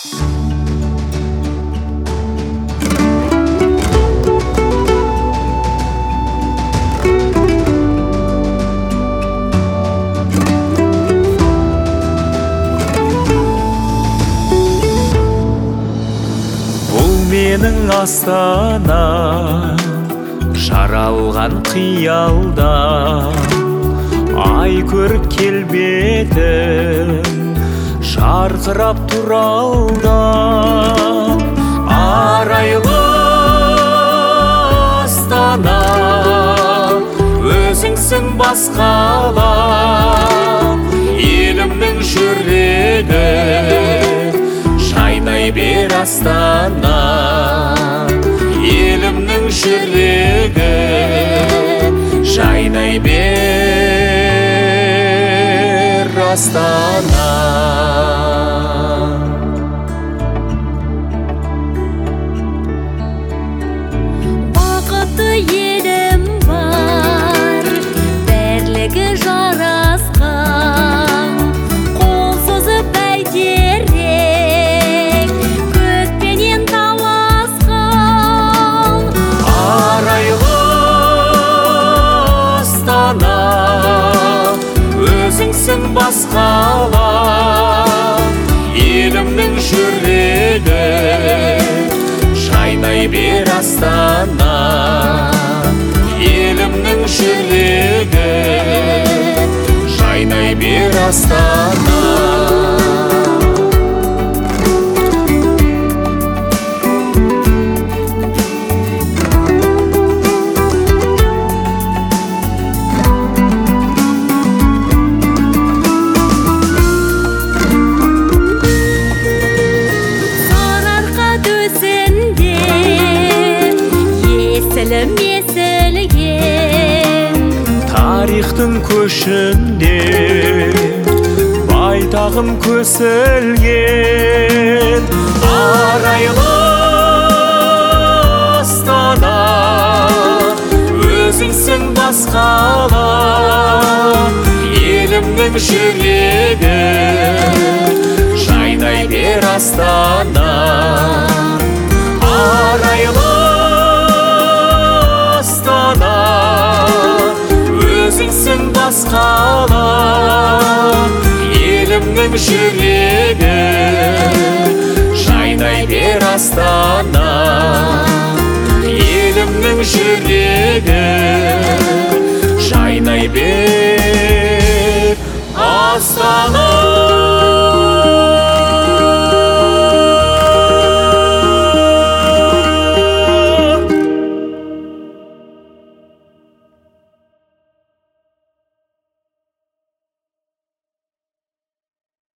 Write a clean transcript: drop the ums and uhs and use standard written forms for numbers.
Менің астана жаралған қиялда ай көріп келбетің жарқырап тұр алда арайлы астана өзіңсің басқала елімнің жүрегі жайнай бер астана елімнің жүрегі жайнай бер астана бақытты елім бар бірлігі жарасқан қол созып бәйтерек көкпенен таласқан арайлы астана өзіңсің басқала елімнің жүрегі жайнай бер астана елімнің жүрегі жайнай бер астана есілген тарихтың көшінде байтағым көсілген арайлы астана өзіңсің басқала елімнің жүрегі жайнай бер астана арайлы өзіңсің басқала елімнің жүрегі жайнай бер астана елімнің жүрегі жайнай бер астана